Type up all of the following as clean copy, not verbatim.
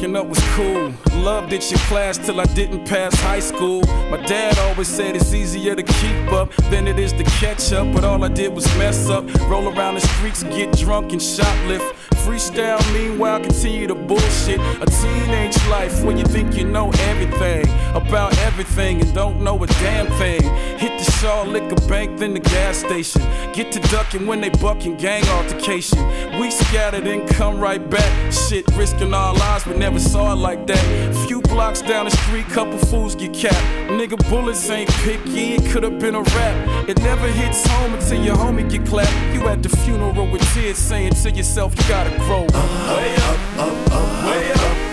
waking up was cool. Loved it your class till I didn't pass high school. My dad always said it's easier to keep up than it is to catch up, but all I did was mess up. Roll around the streets, get drunk and shoplift. Freestyle, meanwhile, continue to bullshit. A teenage life where you think you know everything about everything and don't know a damn thing. Hit the Shaw Liquor Bank, then the gas station. Get to ducking when they bucking, gang altercation. We scattered and come right back. Shit, risking our lives, but never saw it like that. Few blocks down the street, couple fools get capped. Nigga, bullets ain't picky, it could've been a rap. It never hits home until your homie get clapped. You at the funeral with tears saying to yourself, you gotta grow. Way up, way up, way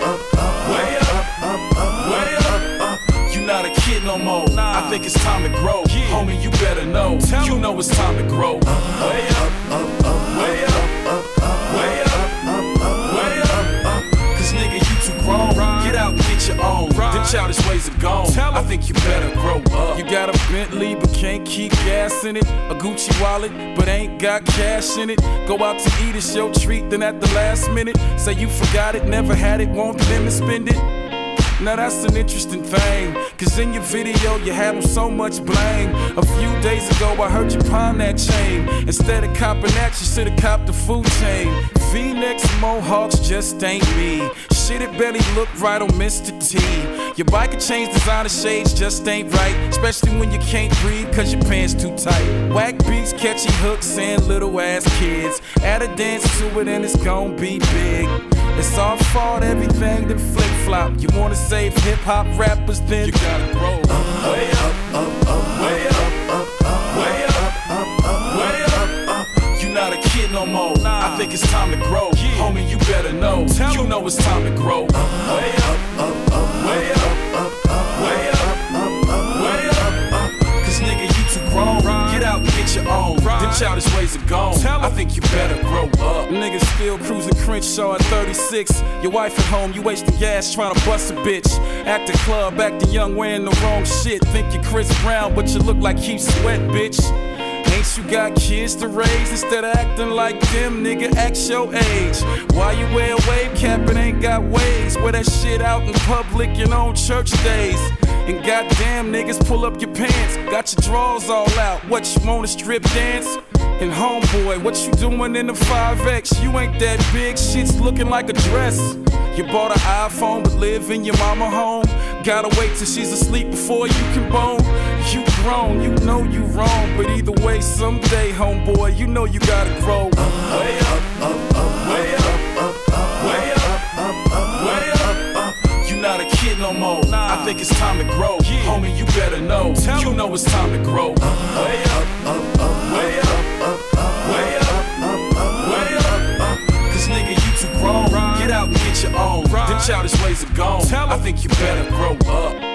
up, way up. You not a kid no more. I think it's time to grow. Homie, you better know. You know it's time to grow. Way up, way up, way up, way up. Cause nigga, you too grown. Get out and get your own. Them childish ways are gone. I think you better grow up. You got a Bentley but can't keep gas in it. A Gucci wallet but ain't got cash in it. Go out to eat, it's your treat, then at the last minute say you forgot it, never had it, want them to spend it. Now that's an interesting thing, cause in your video you had him so much blame. A few days ago I heard you pawn that chain. Instead of copping that, you should've copped the food chain. V-necks, mohawks just ain't me. Shit, it barely looked right on Mr. T. Your bike and chains, designer shades just ain't right, especially when you can't breathe cause your pants too tight. Whack beats, catchy hooks, and little ass kids. Add a dance to it and it's gon' be big. It's our fault, everything that flip-flop. You wanna save hip-hop rappers, then you gotta grow. Way up, way up, way up, way up. You not a kid no more. I think it's time to grow. Homie, you better know. You know it's time to grow. Way up, way up, way up, way up. Cause nigga, you too grown. Get out and get your own. Them childish ways are gone. I think you better grow up. Niggas still cruising Crenshaw at 36. Your wife at home, you wasting gas trying to bust a bitch. Acting club, acting young, wearing the wrong shit. Think you're Chris Brown, but you look like Keith Sweat, bitch. Ain't you got kids to raise? Instead of acting like them, nigga, act your age. Why you wear a wave cap and ain't got waves? Wear that shit out in public and on church days. And goddamn, niggas, pull up your pants. Got your drawers all out. What, you wanna strip dance? And homeboy, what you doing in the 5X? You ain't that big, shit's looking like a dress. You bought an iPhone but live in your mama home. Gotta wait till she's asleep before you can bone. You grown, you know you wrong, but either way, someday, homeboy, you know you gotta grow. Way up, way up, way up, way up. You not a kid no more. I think it's time to grow. Homie, you better know. You know it's time to grow. Way up, way up, way up, way up. Cause nigga, you too grown. Get out and get your own. Them childish ways are gone. I think you better grow up.